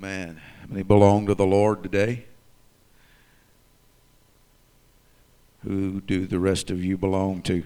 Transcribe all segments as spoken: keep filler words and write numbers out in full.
Amen. How many belong to the Lord today? Who do the rest of you belong to?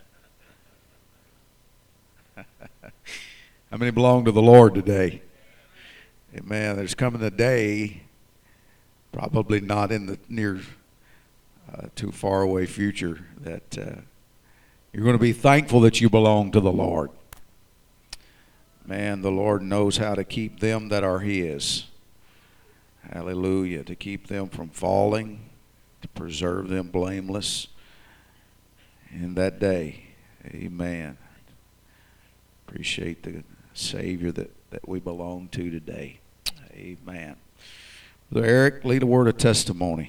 How many belong to the Lord today? Amen. There's coming a day, probably not in the near, uh, too far away future, that uh, you're going to be thankful that you belong to the Lord. Man, the Lord knows how to keep them that are His. Hallelujah. To keep them from falling, to preserve them blameless in that day. Amen. Appreciate the Savior that, that we belong to today. Amen. Brother Eric, lead a word of testimony.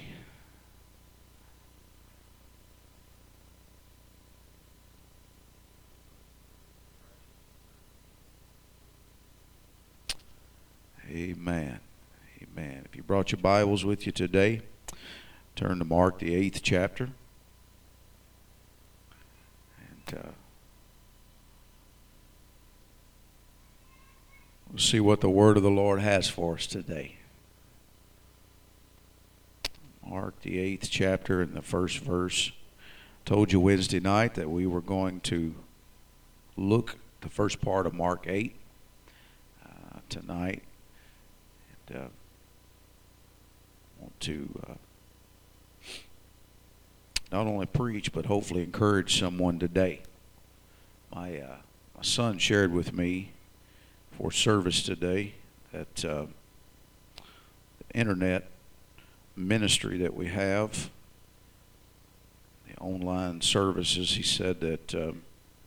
Amen. Amen. If you brought your Bibles with you today, turn to Mark, the eighth chapter. And uh, we'll see what the word of the Lord has for us today. Mark, the eighth chapter, and the first verse. Told you Wednesday night that we were going to look the first part of Mark eight uh, tonight. And uh, want to uh, not only preach, but hopefully encourage someone today. My uh, my son shared with me for service today that uh, the internet ministry that we have, the online services, he said that um,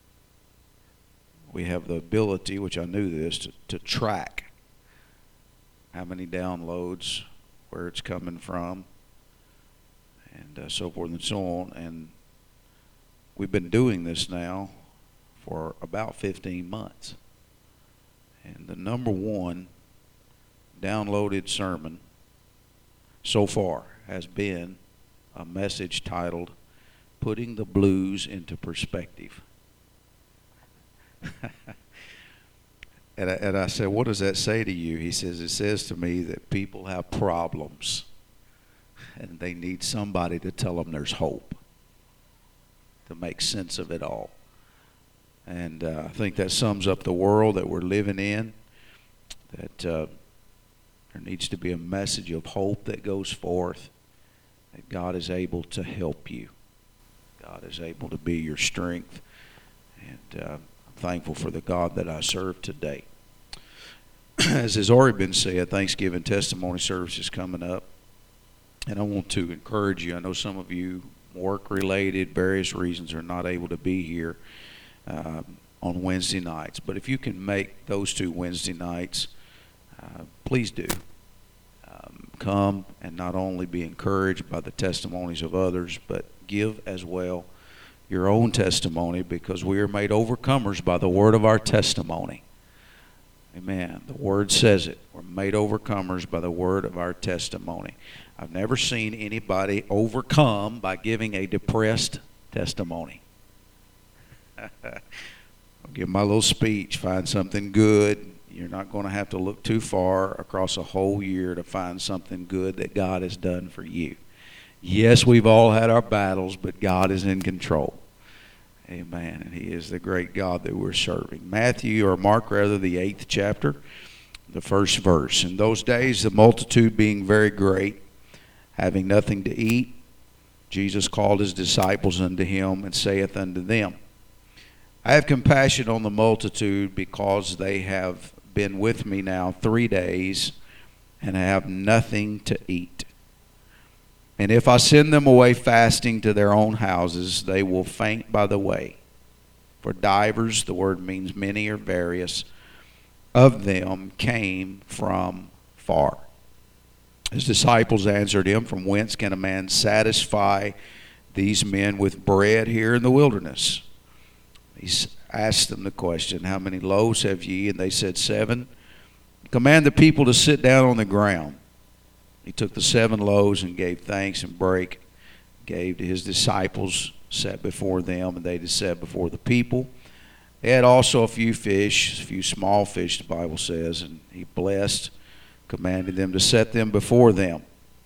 we have the ability, which I knew this, to, to track how many downloads, where it's coming from, and uh, so forth and so on. And we've been doing this now for about fifteen months. And the number one downloaded sermon so far has been a message titled, Putting the Blues into Perspective. And I, and I said, what does that say to you? He says, it says to me that people have problems and they need somebody to tell them there's hope, to make sense of it all. And uh, I think that sums up the world that we're living in, that uh, there needs to be a message of hope that goes forth, that God is able to help you. God is able to be your strength. And uh, thankful for the God that I serve today. As has already been said, Thanksgiving testimony service is coming up. And I want to encourage you. I know some of you, work-related, various reasons, are not able to be here uh, on Wednesday nights. But if you can make those two Wednesday nights, uh, please do. Um, come and not only be encouraged by the testimonies of others, but give as well your own testimony, because we are made overcomers by the word of our testimony. Amen. The word says it. We're made overcomers by the word of our testimony. I've never seen anybody overcome by giving a depressed testimony. I'll give my little speech. Find something good. You're not going to have to look too far across a whole year to find something good that God has done for you. Yes, we've all had our battles, but God is in control. Amen. And He is the great God that we're serving. Matthew, or Mark rather, the eighth chapter, the first verse. In those days, the multitude being very great, having nothing to eat, Jesus called His disciples unto Him, and saith unto them, I have compassion on the multitude, because they have been with me now three days, and have nothing to eat. And if I send them away fasting to their own houses, they will faint by the way. For divers, the word means many or various, of them came from far. His disciples answered Him, From whence can a man satisfy these men with bread here in the wilderness? He asked them the question, How many loaves have ye? And they said, Seven. Command the people to sit down on the ground. He took the seven loaves and gave thanks and brake, gave to His disciples, set before them, and they did set before the people. They had also a few fish, a few small fish, the Bible says, and He blessed, commanded them to set them before them.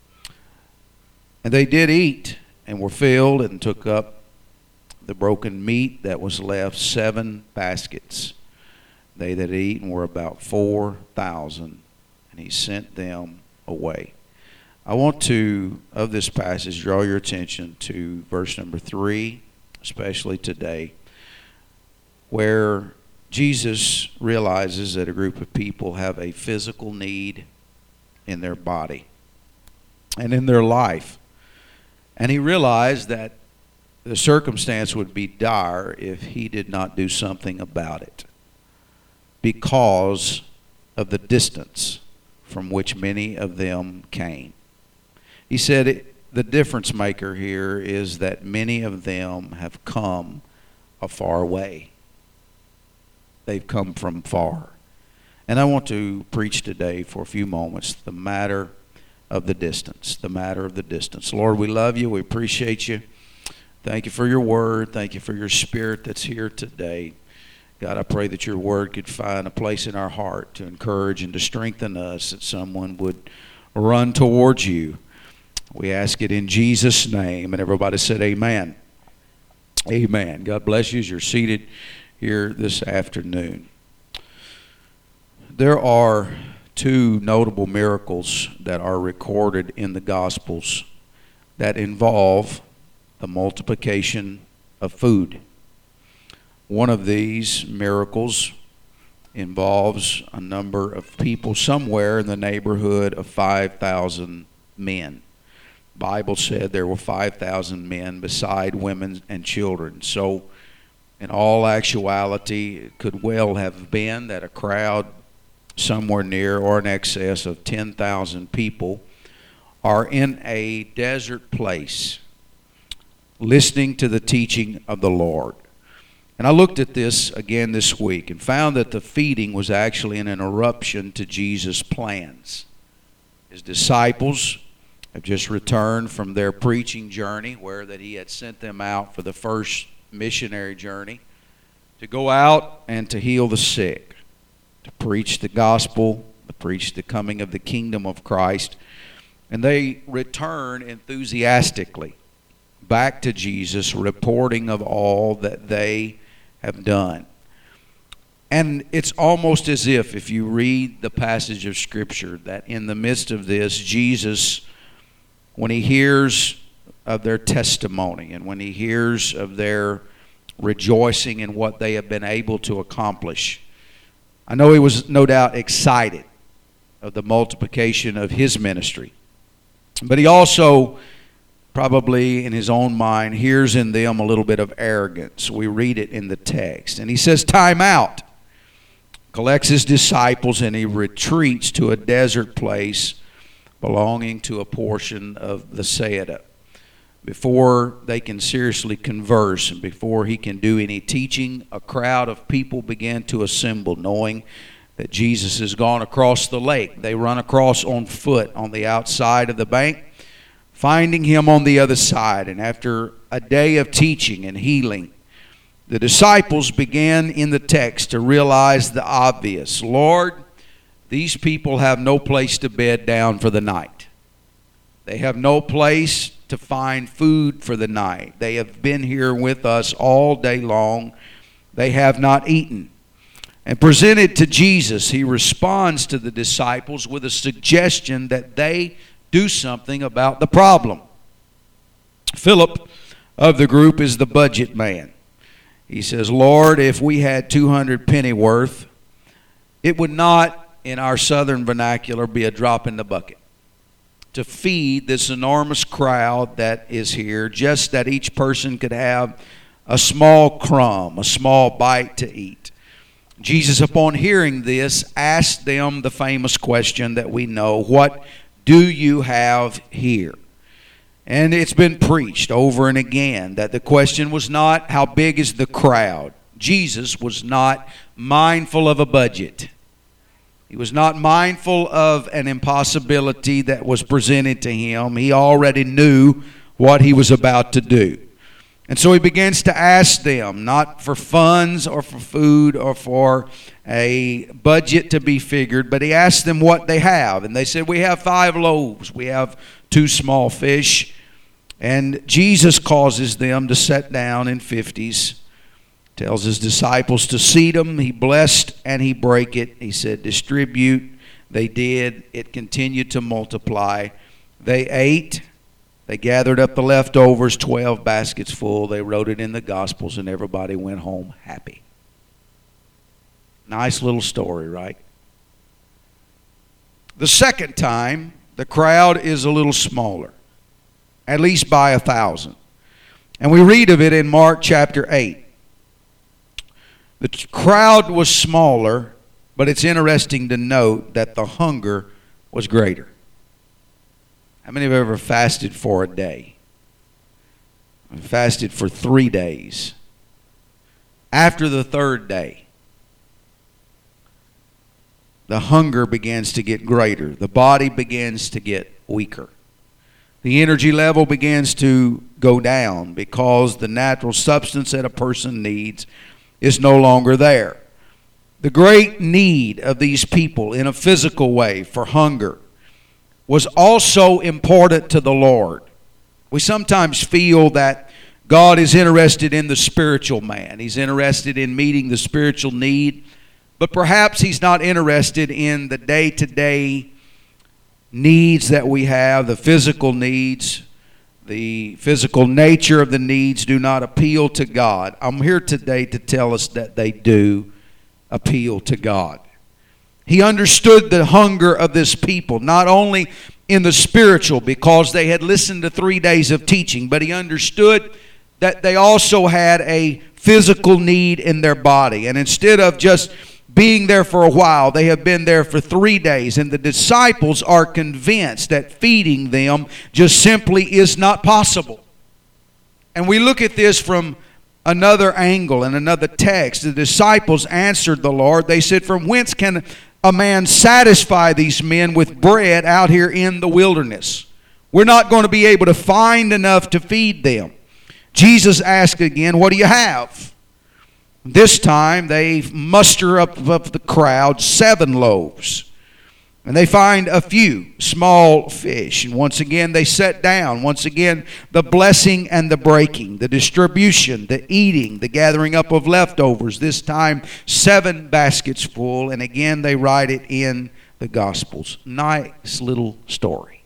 And they did eat, and were filled, and took up the broken meat that was left, seven baskets. They that had eaten were about four thousand, and he sent them away. I want to, of this passage, draw your attention to verse number three, especially today, where Jesus realizes that a group of people have a physical need in their body and in their life. And he realized that the circumstance would be dire if he did not do something about it because of the distance from which many of them came. He said it, the difference maker here is that many of them have come a far way. They've come from far. And I want to preach today for a few moments the matter of the distance, the matter of the distance. Lord, we love you. We appreciate you. Thank you for your word. Thank you for your spirit that's here today. God, I pray that your word could find a place in our heart to encourage and to strengthen us, that someone would run towards you. We ask it in Jesus' name. And everybody said amen. Amen. God bless you as you're seated here this afternoon. There are two notable miracles that are recorded in the Gospels that involve the multiplication of food. One of these miracles involves a number of people somewhere in the neighborhood of five thousand men. The Bible said there were five thousand men beside women and children. So in all actuality, it could well have been that a crowd somewhere near or in excess of ten thousand people are in a desert place listening to the teaching of the Lord. And I looked at this again this week and found that the feeding was actually an interruption to Jesus' plans. His disciples have just returned from their preaching journey, where that he had sent them out for the first missionary journey to go out and to heal the sick, to preach the gospel, to preach the coming of the kingdom of Christ. And they return enthusiastically back to Jesus, reporting of all that they have done. And it's almost as if, if you read the passage of Scripture, that in the midst of this, Jesus, when he hears of their testimony and when he hears of their rejoicing in what they have been able to accomplish, I know he was no doubt excited of the multiplication of his ministry. But he also probably in his own mind hears in them a little bit of arrogance. We read it in the text. And he says, time out. Collects his disciples and he retreats to a desert place belonging to a portion of Bethsaida. Before they can seriously converse and before he can do any teaching, a crowd of people began to assemble, knowing that Jesus has gone across the lake. They run across on foot on the outside of the bank, finding him on the other side. And after a day of teaching and healing, the disciples began in the text to realize the obvious. Lord, these people have no place to bed down for the night. They have no place to find food for the night. They have been here with us all day long. They have not eaten. And presented to Jesus, he responds to the disciples with a suggestion that they do something about the problem. Philip of the group is the budget man. He says, Lord, if we had two hundred pennyworth, it would not, in our southern vernacular, be a drop in the bucket to feed this enormous crowd that is here, just that each person could have a small crumb, a small bite to eat. Jesus, upon hearing this, asked them the famous question that we know, what do you have here? And it's been preached over and again that the question was not how big is the crowd. Jesus was not mindful of a budget. He was not mindful of an impossibility that was presented to him. He already knew what he was about to do. And so he begins to ask them, not for funds or for food or for a budget to be figured, but he asked them what they have. And they said, we have five loaves, we have two small fish. And Jesus causes them to sit down in fifties, tells his disciples to seat them. He blessed and he brake it. He said, distribute. They did. It continued to multiply. They ate. They gathered up the leftovers, twelve baskets full. They wrote it in the Gospels, and everybody went home happy. Nice little story, right? The second time, the crowd is a little smaller, at least by a thousand. And we read of it in Mark chapter eight. The crowd was smaller, but it's interesting to note that the hunger was greater. How many have ever fasted for a day? I fasted for three days. After the third day, the hunger begins to get greater. The body begins to get weaker. The energy level begins to go down because the natural substance that a person needs is no longer there. The great need of these people in a physical way for hunger was also important to the Lord. We sometimes feel that God is interested in the spiritual man. He's interested in meeting the spiritual need, but perhaps he's not interested in the day-to-day needs that we have, the physical needs. The physical nature of the needs do not appeal to God. I'm here today to tell us that they do appeal to God. He understood the hunger of this people, not only in the spiritual because they had listened to three days of teaching, but he understood that they also had a physical need in their body. And instead of just being there for a while, they have been there for three days. And the disciples are convinced that feeding them just simply is not possible. And we look at this from another angle and another text. The disciples answered the Lord. They said, from whence can a man satisfy these men with bread out here in the wilderness? We're not going to be able to find enough to feed them. Jesus asked again, what do you have? This time they muster up of the crowd seven loaves. And they find a few small fish. And once again they sit down. Once again the blessing and the breaking, the distribution, the eating, the gathering up of leftovers. This time seven baskets full. And again they write it in the Gospels. Nice little story.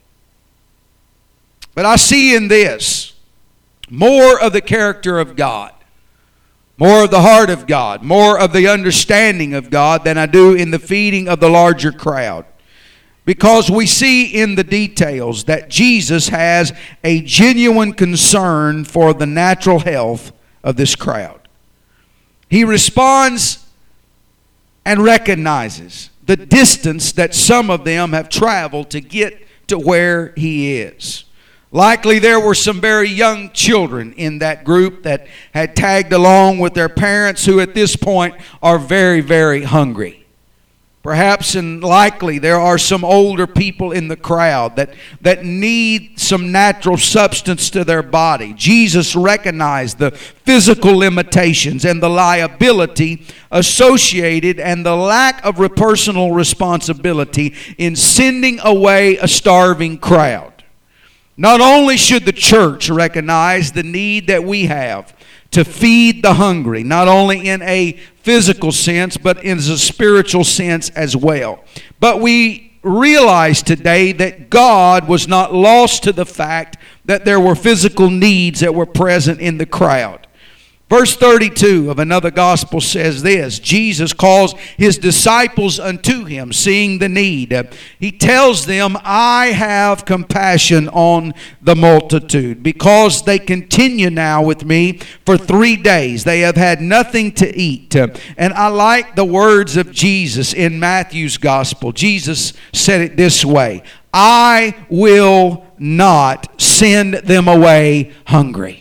But I see in this more of the character of God, more of the heart of God, more of the understanding of God than I do in the feeding of the larger crowd. Because we see in the details that Jesus has a genuine concern for the natural health of this crowd. He responds and recognizes the distance that some of them have traveled to get to where he is. Likely there were some very young children in that group that had tagged along with their parents who at this point are very, very hungry. Perhaps and likely there are some older people in the crowd that, that need some natural substance to their body. Jesus recognized the physical limitations and the liability associated and the lack of personal responsibility in sending away a starving crowd. Not only should the church recognize the need that we have to feed the hungry, not only in a physical sense, but in a spiritual sense as well. But we realize today that God was not lost to the fact that there were physical needs that were present in the crowd. Verse thirty-two of another gospel says this: Jesus calls his disciples unto him, seeing the need. He tells them, I have compassion on the multitude, because they continue now with me for three days. They have had nothing to eat. And I like the words of Jesus in Matthew's gospel. Jesus said it this way: I will not send them away hungry.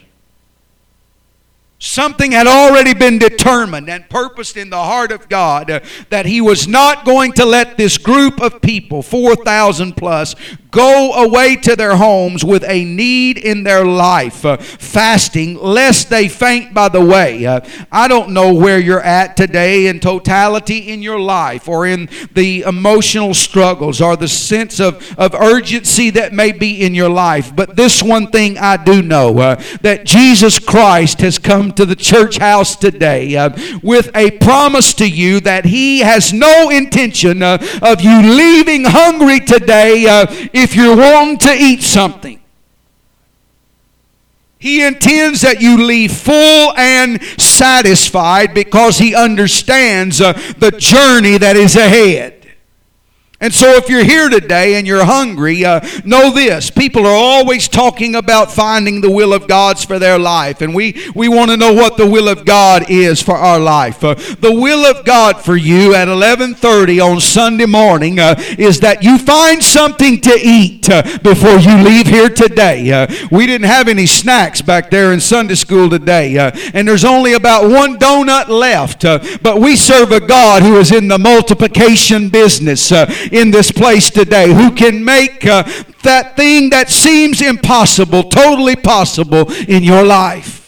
Something had already been determined and purposed in the heart of God uh, that he was not going to let this group of people, four thousand plus, go away to their homes with a need in their life, uh, fasting, lest they faint by the way. Uh, I don't know where you're at today in totality in your life, or in the emotional struggles, or the sense of, of urgency that may be in your life. But this one thing I do know, uh, that Jesus Christ has come to the church house today uh, with a promise to you that He has no intention uh, of you leaving hungry today uh, if you're wanting to eat something. He intends that you leave full and satisfied, because He understands uh, the journey that is ahead. And so if you're here today and you're hungry, uh, know this. People are always talking about finding the will of God's for their life. And we, we want to know what the will of God is for our life. Uh, the will of God for you at eleven thirty on Sunday morning uh, is that you find something to eat uh, before you leave here today. Uh, we didn't have any snacks back there in Sunday school today. Uh, and there's only about one donut left. Uh, but we serve a God who is in the multiplication business. Uh, in this place today, who can make uh, that thing that seems impossible totally possible in your life.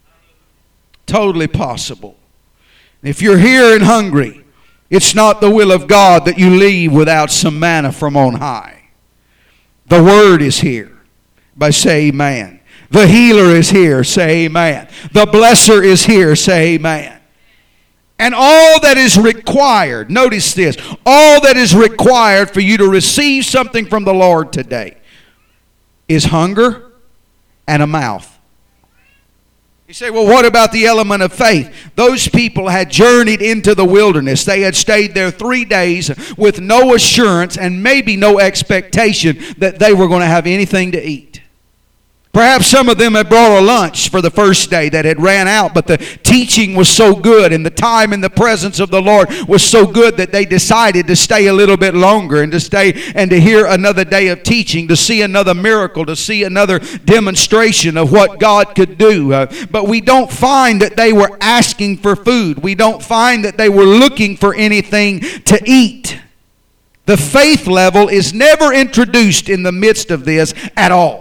Totally possible. If you're here and hungry, it's not the will of God that you leave without some manna from on high. The Word is here. By say amen. The healer is here. Say amen. The blesser is here. Say amen. And all that is required, notice this, all that is required for you to receive something from the Lord today is hunger and a mouth. You say, well, what about the element of faith? Those people had journeyed into the wilderness. They had stayed there three days with no assurance and maybe no expectation that they were going to have anything to eat. Perhaps some of them had brought a lunch for the first day that had ran out, but the teaching was so good and the time in the presence of the Lord was so good that they decided to stay a little bit longer and to stay and to hear another day of teaching, to see another miracle, to see another demonstration of what God could do. Uh, but we don't find that they were asking for food. We don't find that they were looking for anything to eat. The faith level is never introduced in the midst of this at all.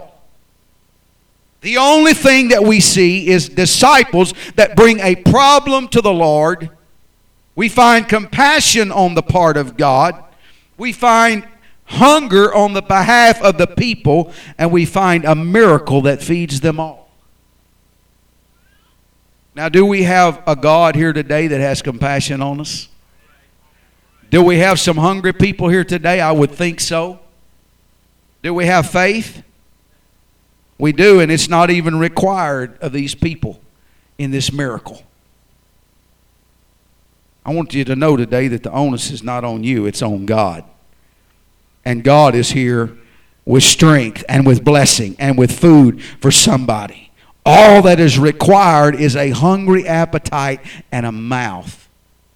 The only thing that we see is disciples that bring a problem to the Lord. We find compassion on the part of God. We find hunger on the behalf of the people. And we find a miracle that feeds them all. Now, do we have a God here today that has compassion on us? Do we have some hungry people here today? I would think so. Do we have faith? We do, and it's not even required of these people in this miracle. I want you to know today that the onus is not on you, it's on God. And God is here with strength and with blessing and with food for somebody. All that is required is a hungry appetite and a mouth.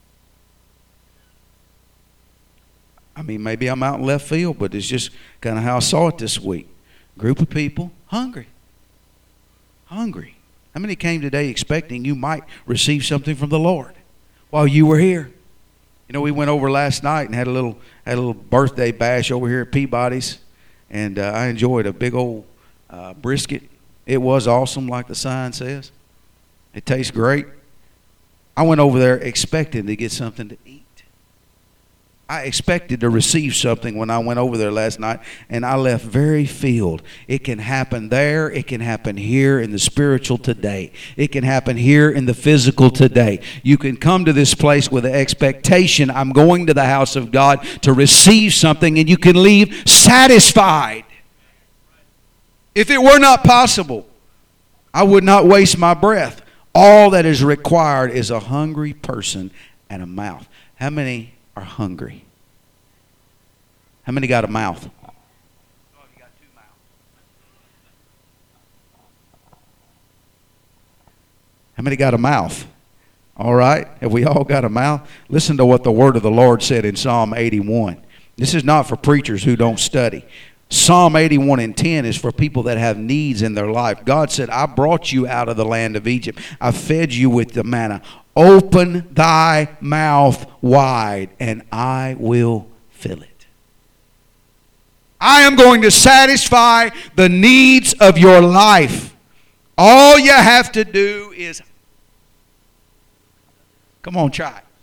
I mean, maybe I'm out in left field, but it's just kind of how I saw it this week. Group of people hungry. Hungry. How many came today expecting you might receive something from the Lord while you were here? You know, we went over last night and had a little had a little birthday bash over here at Peabody's, and uh, I enjoyed a big old uh, brisket. It was awesome, like the sign says. It tastes great. I went over there expecting to get something to eat. I expected to receive something when I went over there last night, and I left very filled. It can happen there. It can happen here in the spiritual today. It can happen here in the physical today. You can come to this place with the expectation, I'm going to the house of God to receive something, and you can leave satisfied. If it were not possible, I would not waste my breath. All that is required is a hungry person and a mouth. How many are hungry? How many got a mouth? Oh, you got two mouths. How many got a mouth? All right. Have we all got a mouth? Listen to what the word of the Lord said in Psalm eighty-one. This is not for preachers who don't study. Psalm eighty-one and ten is for people that have needs in their life. God said, I brought you out of the land of Egypt. I fed you with the manna. Open thy mouth wide, and I will fill it. I am going to satisfy the needs of your life. All you have to do is, come on, try it.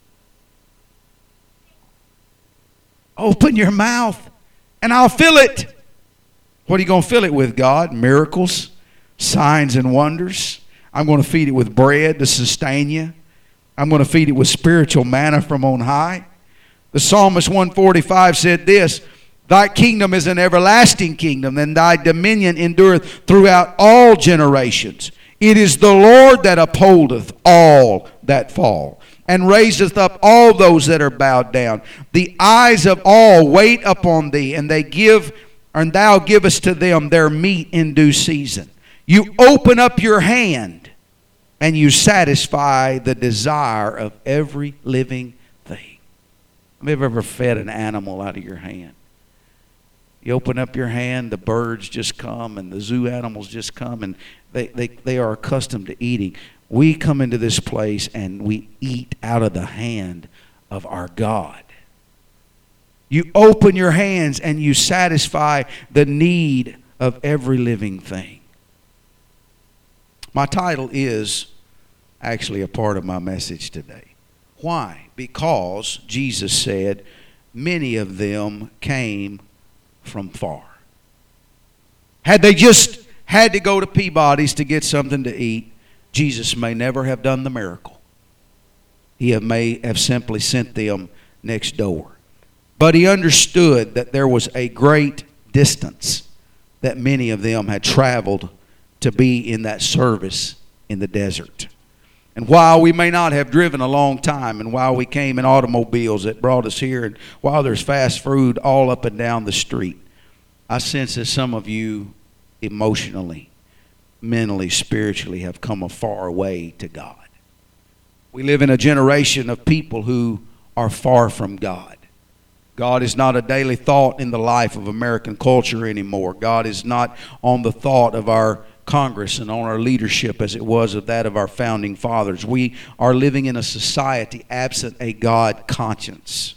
Open your mouth and I'll fill it. What are you going to fill it with, God? Miracles, signs and wonders. I'm going to feed it with bread to sustain you. I'm going to feed it with spiritual manna from on high. The Psalmist one forty-five said this, thy kingdom is an everlasting kingdom, and thy dominion endureth throughout all generations. It is the Lord that upholdeth all that fall, and raiseth up all those that are bowed down. The eyes of all wait upon thee, and they give, and thou givest to them their meat in due season. You open up your hand, and you satisfy the desire of every living thing. Have you ever fed an animal out of your hand? You open up your hand, the birds just come, and the zoo animals just come, and they, they, they are accustomed to eating. We come into this place and we eat out of the hand of our God. You open your hands and you satisfy the need of every living thing. My title is actually a part of my message today. Why? Because Jesus said, many of them came from far. Had they just had to go to Peabody's to get something to eat, Jesus may never have done the miracle. He have may have simply sent them next door. But he understood that there was a great distance that many of them had traveled to be in that service in the desert. And while we may not have driven a long time, and while we came in automobiles that brought us here, and while there's fast food all up and down the street, I sense that some of you emotionally, mentally, spiritually have come a far way to God. We live in a generation of people who are far from God. God is not a daily thought in the life of American culture anymore. God is not on the thought of our Congress and on our leadership as it was of that of our founding fathers. We are living in a society absent a God conscience.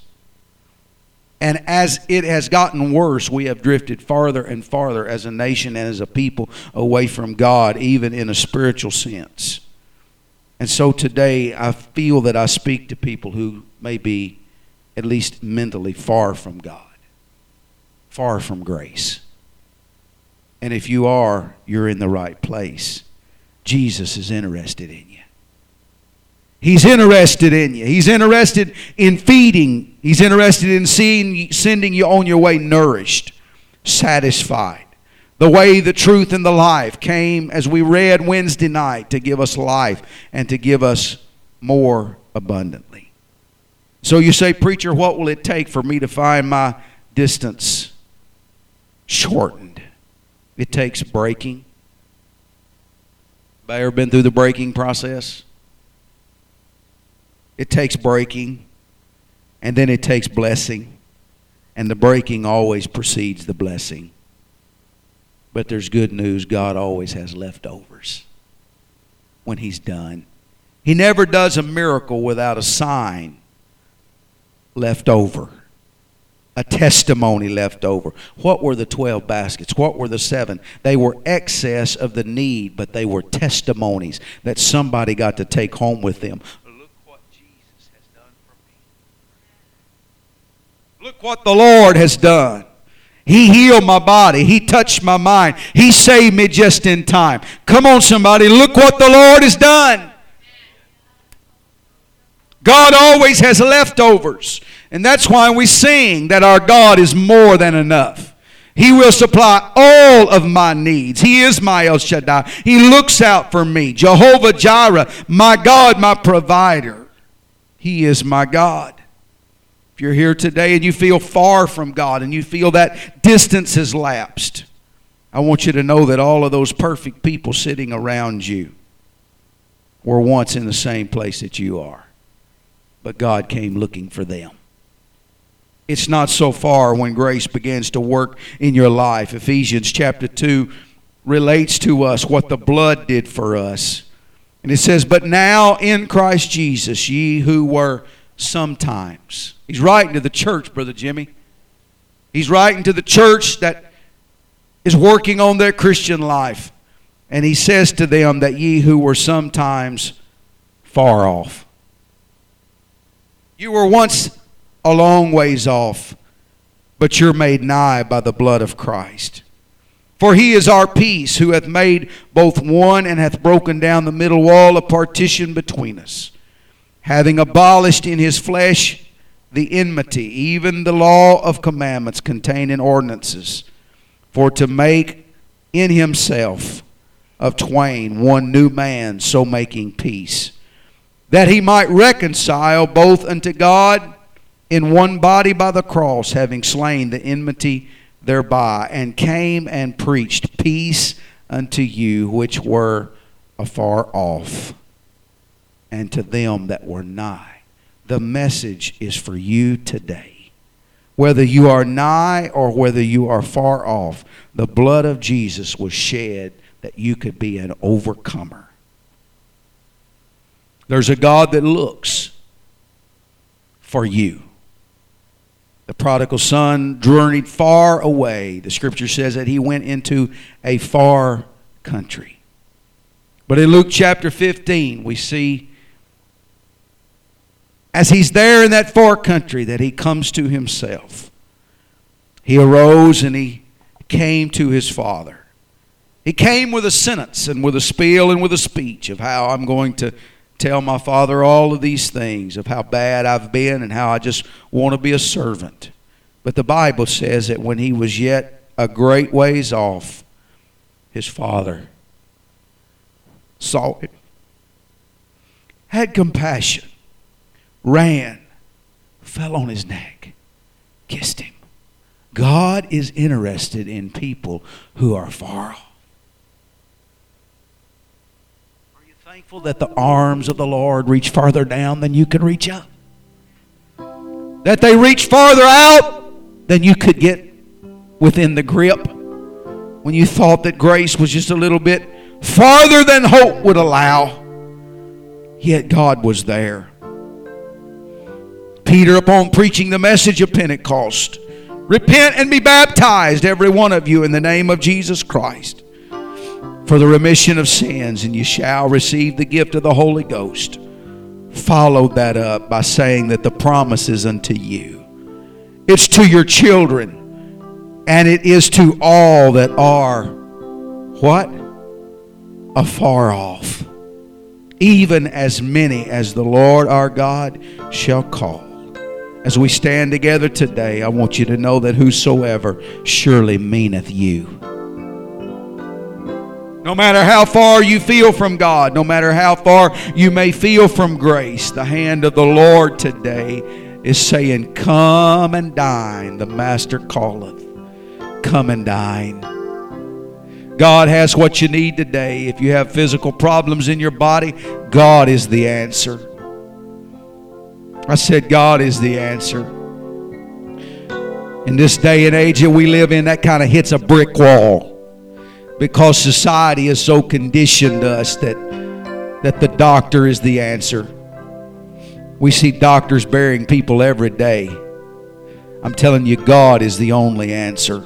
And as it has gotten worse, we have drifted farther and farther as a nation and as a people away from God, even in a spiritual sense. And so today I feel that I speak to people who may be at least mentally far from God, far from grace. And if you are, you're in the right place. Jesus is interested in you. He's interested in you. He's interested in feeding. He's interested in seeing, sending you on your way nourished, satisfied. The way, the truth, and the life came, as we read Wednesday night, to give us life and to give us more abundantly. So you say, preacher, what will it take for me to find my distance shortened? It takes breaking. Have you ever been through the breaking process? It takes breaking, and then it takes blessing, and the breaking always precedes the blessing. But there's good news. God always has leftovers when He's done. He never does a miracle without a sign left over, a testimony left over. What were the twelve baskets? What were the seven? They were excess of the need, but they were testimonies that somebody got to take home with them. Look what Jesus has done for me. Look what the Lord has done. He healed my body. He touched my mind. He saved me just in time. Come on, somebody. Look what the Lord has done. God always has leftovers. And that's why we sing that our God is more than enough. He will supply all of my needs. He is my El Shaddai. He looks out for me. Jehovah Jireh, my God, my provider. He is my God. If you're here today and you feel far from God and you feel that distance has lapsed, I want you to know that all of those perfect people sitting around you were once in the same place that you are. But God came looking for them. It's not so far when grace begins to work in your life. Ephesians chapter two relates to us what the blood did for us. And it says, but now in Christ Jesus, ye who were sometimes. He's writing to the church, Brother Jimmy. He's writing to the church that is working on their Christian life. And he says to them that ye who were sometimes far off. You were once a long ways off, but you're made nigh by the blood of Christ. For he is our peace, who hath made both one, and hath broken down the middle wall of partition between us, having abolished in his flesh the enmity, even the law of commandments contained in ordinances, for to make in himself of twain one new man, so making peace, that he might reconcile both unto God in one body by the cross, having slain the enmity thereby, and came and preached peace unto you which were afar off, and to them that were nigh. The message is for you today. Whether you are nigh or whether you are far off, the blood of Jesus was shed that you could be an overcomer. There's a God that looks for you. The prodigal son journeyed far away. The scripture says that he went into a far country. But in Luke chapter fifteen, we see as he's there in that far country that he comes to himself. He arose and he came to his father. He came with a sentence and with a spiel and with a speech of how I'm going to tell my father all of these things, of how bad I've been and how I just want to be a servant. But the Bible says that when he was yet a great ways off, his father saw it, had compassion, ran, fell on his neck, kissed him. God is interested in people who are far off. Thankful that the arms of the Lord reach farther down than you can reach up. That they reach farther out than you could get within the grip. When you thought that grace was just a little bit farther than hope would allow, yet God was there. Peter, upon preaching the message of Pentecost, repent and be baptized, every one of you, in the name of Jesus Christ, for the remission of sins, and you shall receive the gift of the Holy Ghost. Followed that up by saying that the promise is unto you. It's to your children, and it is to all that are, what? Afar off. Even as many as the Lord our God shall call. As we stand together today, I want you to know that whosoever surely meaneth you. No matter how far you feel from God, no matter how far you may feel from grace, the hand of the Lord today is saying, come and dine. The Master calleth. Come and dine. God has what you need today. If you have physical problems in your body, God is the answer. I said God is the answer. In this day and age that we live in, that kind of hits a brick wall. Because society has so conditioned us that, that the doctor is the answer. We see doctors burying people every day. I'm telling you, God is the only answer.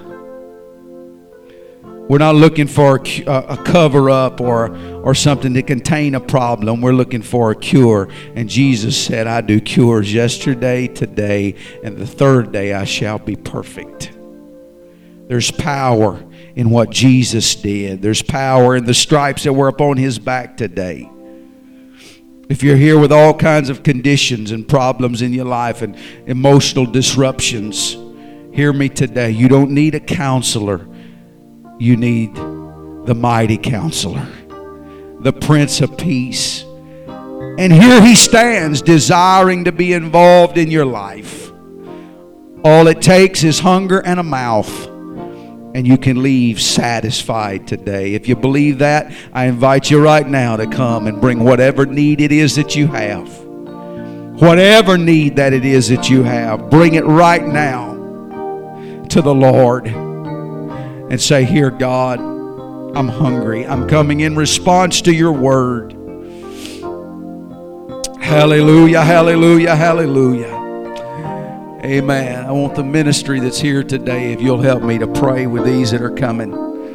We're not looking for a, a cover-up or, or something to contain a problem. We're looking for a cure. And Jesus said, I do cures yesterday, today, and the third day I shall be perfect. There's power in what Jesus did. There's power in the stripes that were upon his back today. If you're here with all kinds of conditions and problems in your life and emotional disruptions, hear me today. You don't need a counselor. You need the mighty counselor, the Prince of Peace. And here he stands, desiring to be involved in your life. All it takes is hunger and a mouth, and you can leave satisfied today. If you believe that, I invite you right now to come and bring whatever need it is that you have. Whatever need that it is that you have, bring it right now to the Lord and say, here, God, I'm hungry. I'm coming in response to your word. Hallelujah, hallelujah, hallelujah. Amen. I want the ministry that's here today, if you'll help me to pray with these that are coming.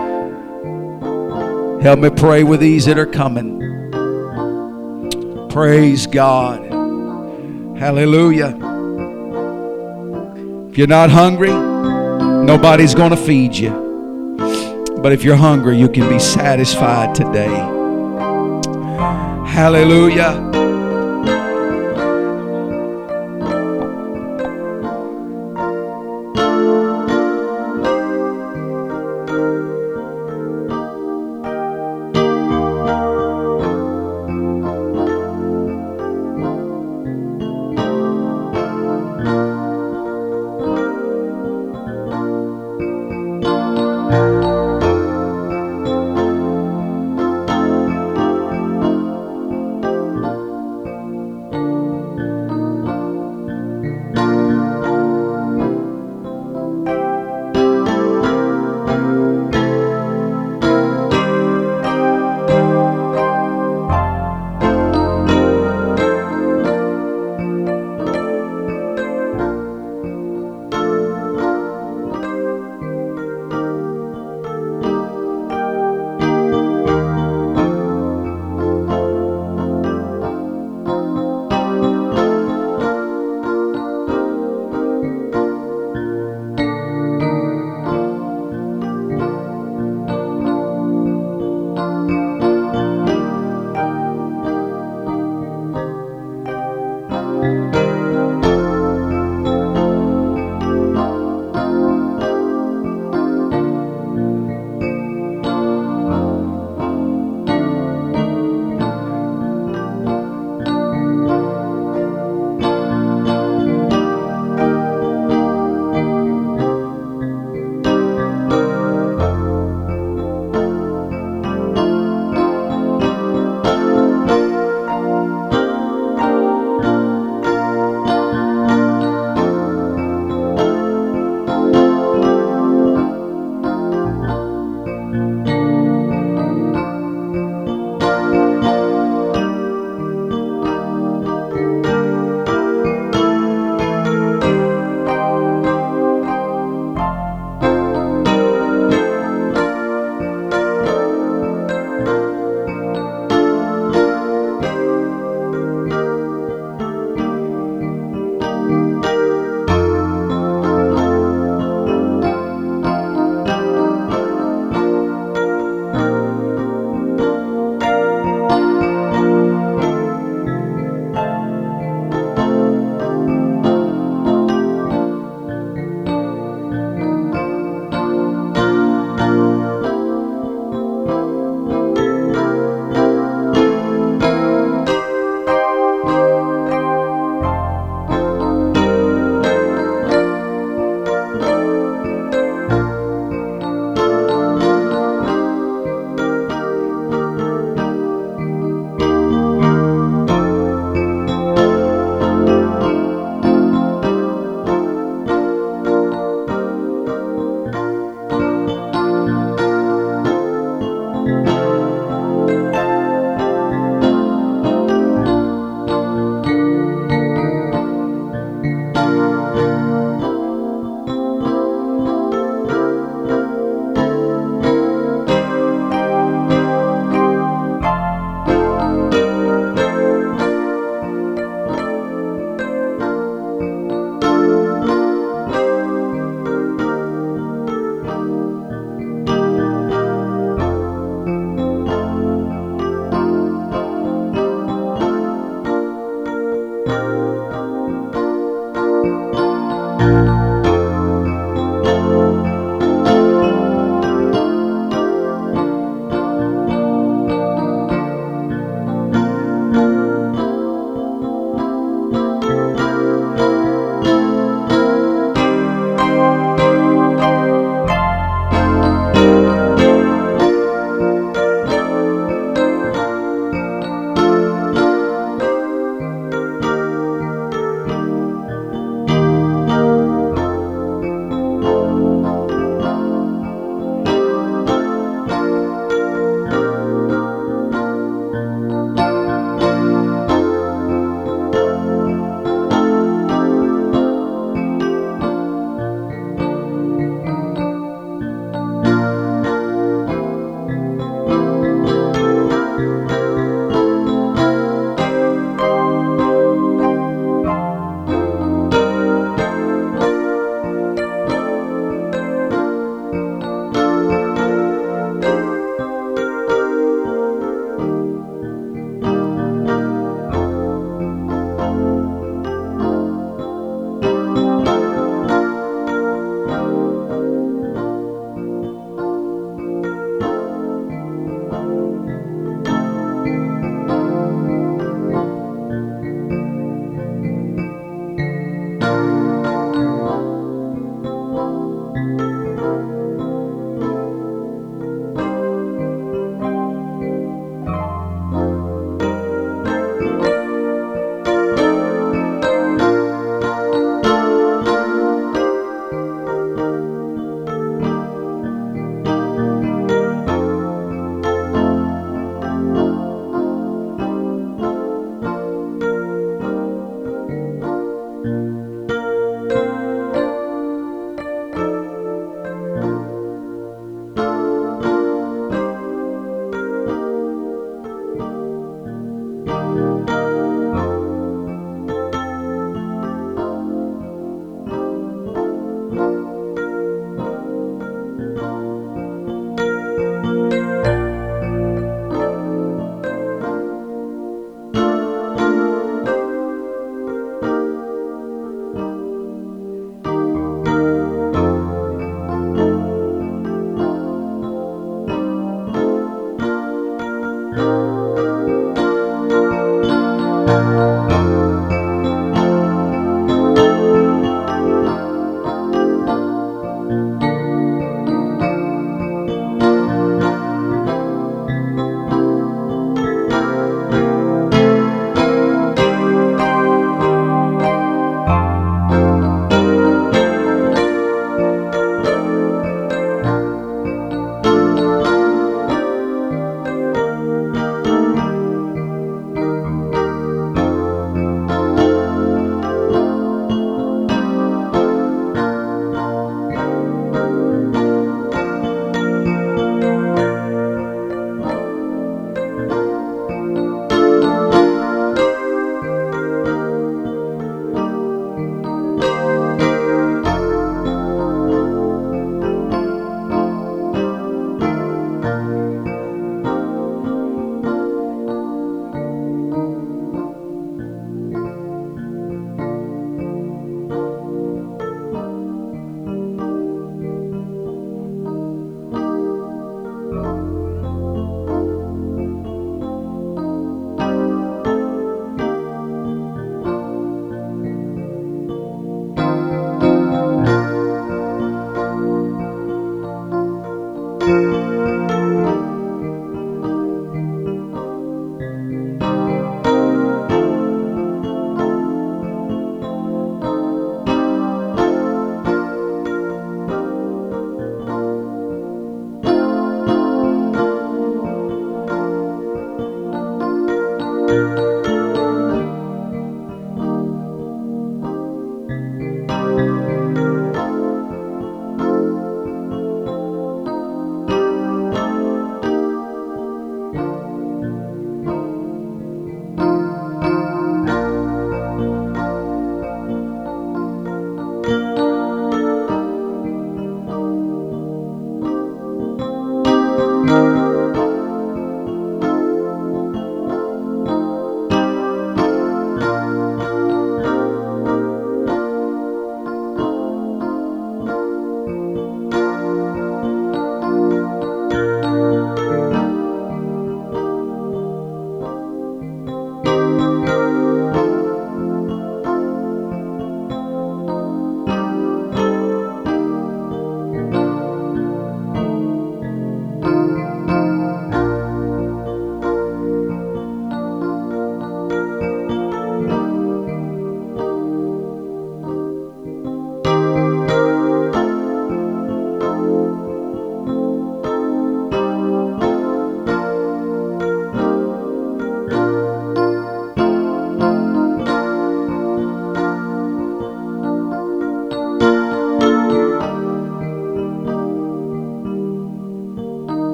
Help me pray with these that are coming. Praise God. Hallelujah. If you're not hungry, nobody's going to feed you. But if you're hungry, you can be satisfied today. Hallelujah.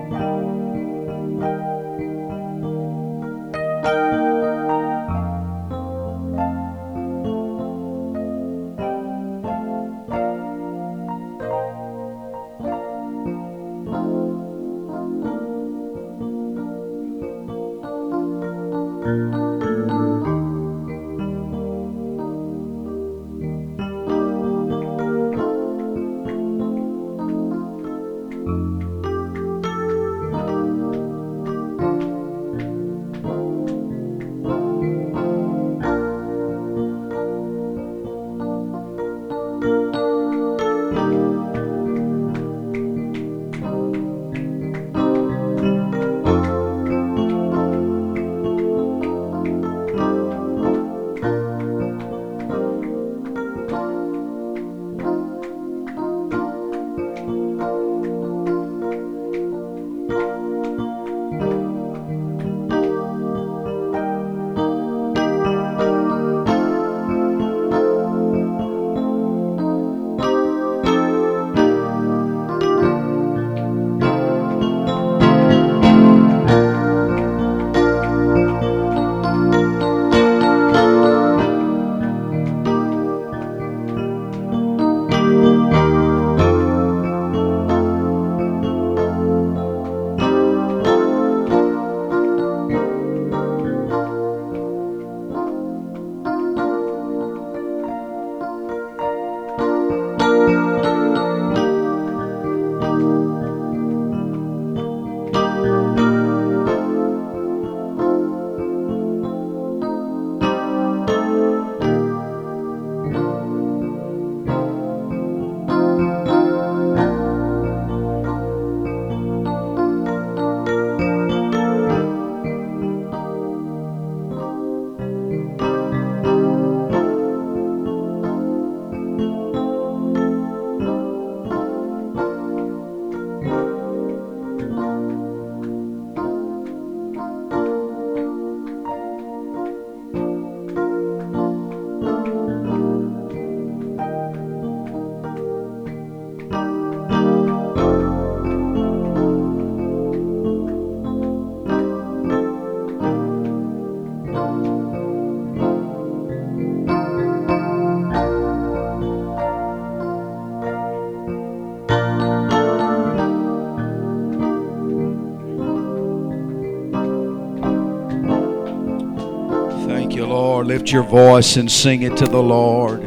Lift your voice and sing it to the Lord.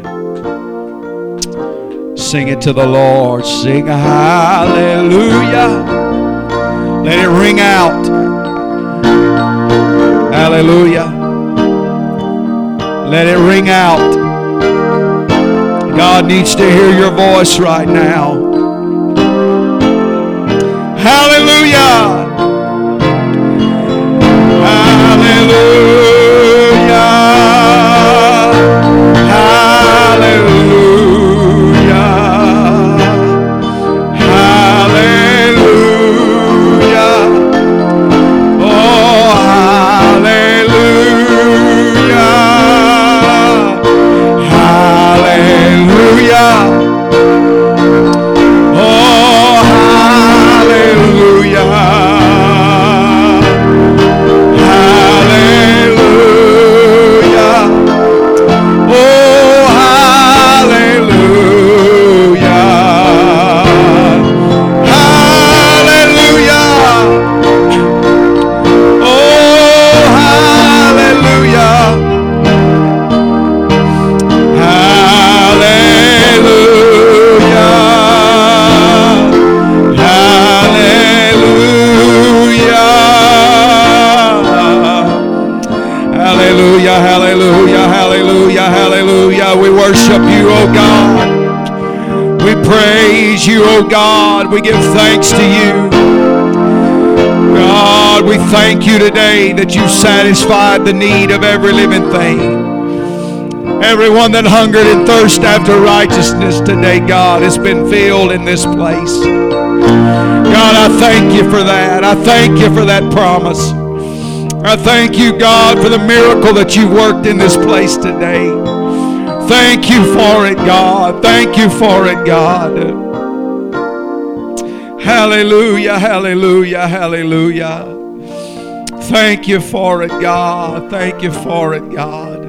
Sing it to the Lord. Sing hallelujah. Let it ring out. Hallelujah. Let it ring out. God needs to hear your voice right now. Hallelujah. Hallelujah. You, oh God, we give thanks to you. God, we thank you today that you satisfied the need of every living thing. Everyone that hungered and thirsted after righteousness today, God, has been filled in this place. God, I thank you for that. I thank you for that promise. I thank you, God, for the miracle that you worked in this place today. Thank you for it, God. Thank you for it, God. Hallelujah, hallelujah, hallelujah. Thank you for it, God. Thank you for it, God.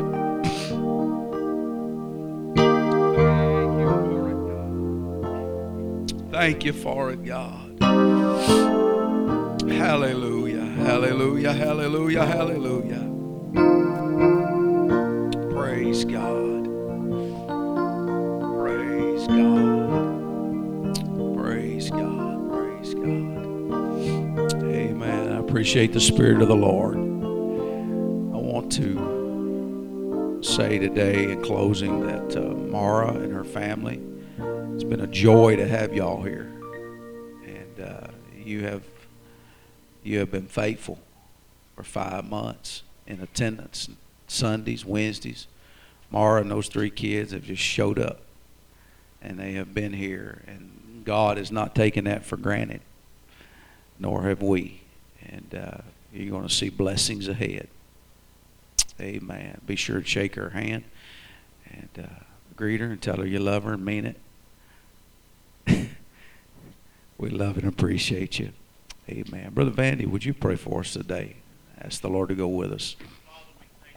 Thank you for it, God. Hallelujah, hallelujah, hallelujah, hallelujah. Praise God. Praise God. Praise God. Praise God. Amen. I appreciate the Spirit of the Lord. I want to say today in closing that uh, Mara and her family, it's been a joy to have y'all here. And uh, you have you have been faithful for five months in attendance, Sundays, Wednesdays. Mara and those three kids have just showed up, and they have been here. And God has not taken that for granted, nor have we. And uh, you're going to see blessings ahead. Amen. Be sure to shake her hand and uh, greet her and tell her you love her and mean it. We love and appreciate you. Amen. Brother Vandy, would you pray for us today? Ask the Lord to go with us.